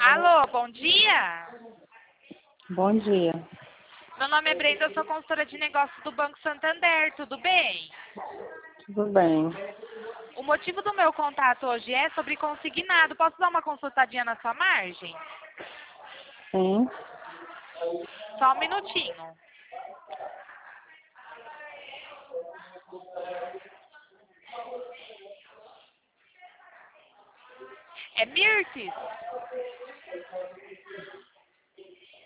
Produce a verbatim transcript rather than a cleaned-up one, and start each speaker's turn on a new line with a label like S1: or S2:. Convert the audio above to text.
S1: Alô, bom dia.
S2: Bom dia.
S1: Meu nome é Brenda, eu sou consultora de negócios do Banco Santander, tudo bem?
S2: Tudo bem.
S1: O motivo do meu contato hoje é sobre consignado. Posso dar uma consultadinha na sua margem?
S2: Sim.
S1: Só um minutinho. É Mirtes?